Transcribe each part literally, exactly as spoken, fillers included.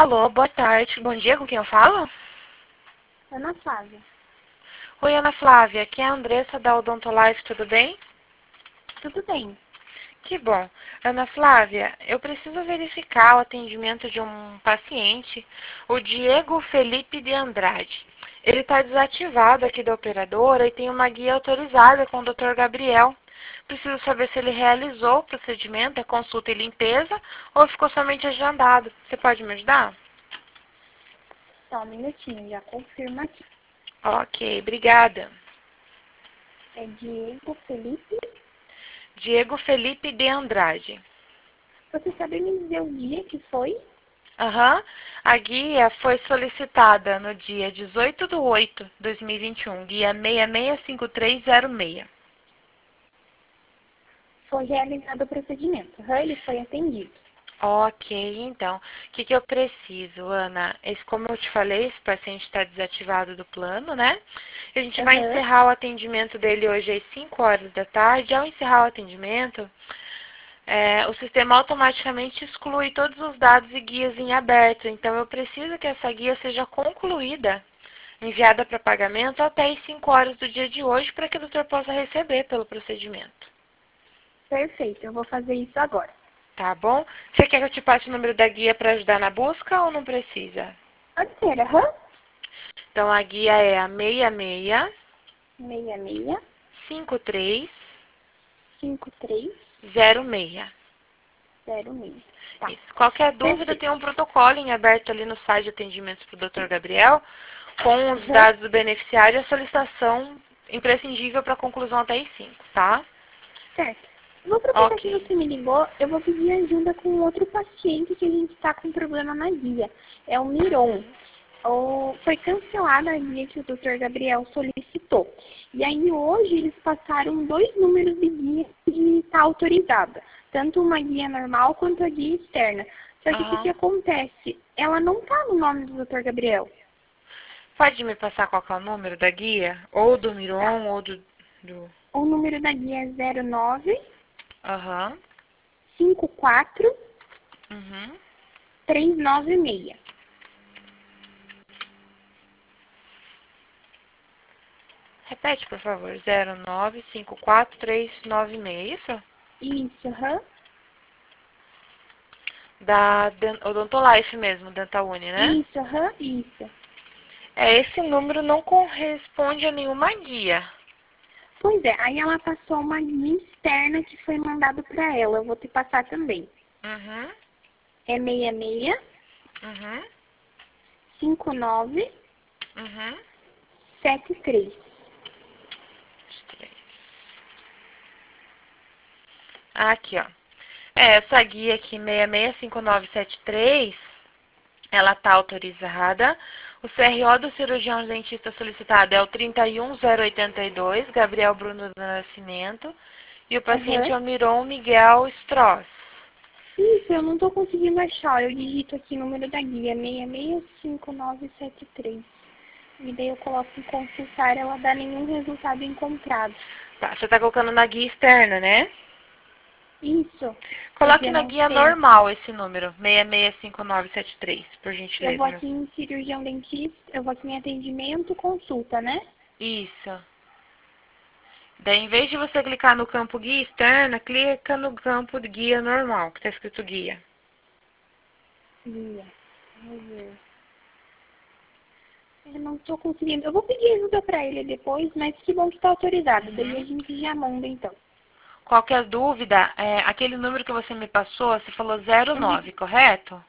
Alô, boa tarde. Bom dia, com quem eu falo? Ana Flávia. Oi, Ana Flávia. Aqui é a Andressa da Odontolife, tudo bem? Tudo bem. Que bom. Ana Flávia, eu preciso verificar o atendimento de um paciente, o Diego Felipe de Andrade. Ele está desativado aqui da operadora e tem uma guia autorizada com o doutor Gabriel. Preciso saber se ele realizou o procedimento, a consulta e limpeza, ou ficou somente agendado. Você pode me ajudar? Só um minutinho, já confirma aqui. Ok, obrigada. É Diego Felipe. Diego Felipe de Andrade. Você sabe me dizer o dia que foi? Aham. A guia foi solicitada no dia dezoito de oito de dois mil e vinte e um, guia seis seis cinco três zero seis. Foi realizado o procedimento. Aham, ele foi atendido. Ok, então, o que, que eu preciso, Ana? Esse, como eu te falei, esse paciente está desativado do plano, né? A gente vai Aham. encerrar o atendimento dele hoje às cinco horas da tarde. Ao encerrar o atendimento, é, o sistema automaticamente exclui todos os dados e guias em aberto. Então, eu preciso que essa guia seja concluída, enviada para pagamento até as cinco horas do dia de hoje, para que o doutor possa receber pelo procedimento. Perfeito, eu vou fazer isso agora. Tá bom? Você quer que eu te passe o número da guia para ajudar na busca ou não precisa? Pode ser, aham. Então, a guia é a seis seis seis seis cinco três cinco três zero seis. zero seis. Tá. Isso. Qualquer dúvida, Perfeito. tem um protocolo em aberto ali no site de atendimentos para o doutor Gabriel, com os Aham. dados do beneficiário e a solicitação imprescindível para conclusão até as cinco, tá? Certo. Eu vou aproveitar que Ok. você me ligou, eu vou pedir ajuda com outro paciente que a gente está com problema na guia. É o Miron. O- foi cancelada a guia que o doutor Gabriel solicitou. E aí hoje eles passaram dois números de guia de estar autorizada. Tanto uma guia normal quanto a guia externa. Só que o que, que Aham. acontece? Ela não está no nome do doutor Gabriel. Pode me passar qual que é o número da guia? Ou do Tá. Miron, ou do... do... O número da guia é zero nove Aham. cinco quatro Uhum. três nove seis. Repete, por favor. zero nove cinco quatro três nove seis, isso? Isso, aham. Da Den- Odontolife mesmo, Dentaune, né? Isso, aham, isso. É, esse número não corresponde a nenhuma guia. Pois é, aí ela passou uma guia externa que foi mandado para ela. Eu vou te passar também. Uhum, É seis seis uhum, cinco nove uhum. sete três. Aqui, ó. É, essa guia aqui, seis seis cinco nove sete três, ela tá autorizada. O C R O do cirurgião dentista solicitado é o trinta e um zero oitenta e dois, Gabriel Bruno do Nascimento. E o paciente Aham. é o Miron Miguel Stross. Isso, eu não estou conseguindo achar. Eu digito aqui o número da guia, seis seis cinco nove sete três. E daí eu coloco em consultar, ela dá nenhum resultado encontrado. Tá, você tá colocando na guia externa, né? Isso, porque Coloque eu na não guia sei. normal esse número, seis seis cinco nove sete três, por Eu vou gentileza. aqui em cirurgião dentista, eu vou aqui em atendimento, consulta, né? Isso. Daí, em vez de você clicar no campo guia externa, clica no campo de guia normal, que está escrito guia. Guia. Vamos ver. Eu não estou conseguindo. Eu vou pedir ajuda para ele depois, mas que bom que está autorizado. Daí a Uhum. gente já manda então. Qualquer dúvida, é, aquele número que você me passou, você falou zero Uhum. nove, correto?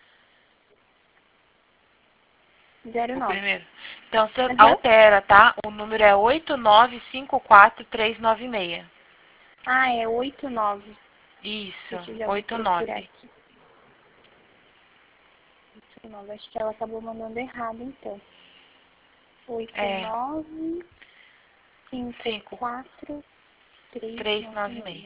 zero O nove. primeiro. Então, você Aham. altera, tá? O número é oito nove cinco quatro três nove seis. Ah, é oito nove. Isso, Deixa eu já vou oito procurar nove. aqui. oito nove. Acho que ela acabou mandando errado então. oito É, nove cinco cinco quatro três três nove nove seis. seis.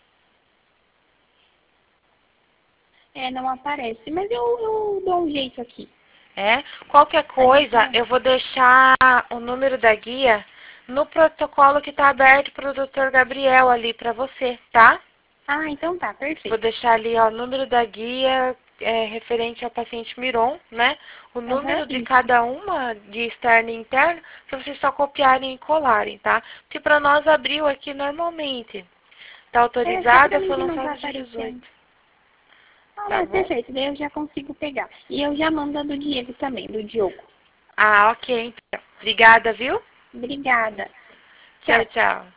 É, não aparece, mas eu, eu dou um jeito aqui. É? Qualquer A gente coisa, já. eu vou deixar o número da guia no protocolo que está aberto para o doutor Gabriel ali para você, tá? Ah, então tá, Vou perfeito. deixar ali ó, o número da guia é, referente ao paciente Miron, né? O número Uhum, de isso. cada uma, de externo e interno, para vocês só copiarem e colarem, tá? Porque para nós abriu aqui normalmente. Tá É só pra autorizada, mim foi que não tá lançado dia aparecendo. dezoito. Ah, Tá mas bom? perfeito, daí eu já consigo pegar. E eu já mando a do Diego também, do Diogo. Ah, ok, então. Obrigada, viu? Obrigada. Tchau, Tchau. tchau.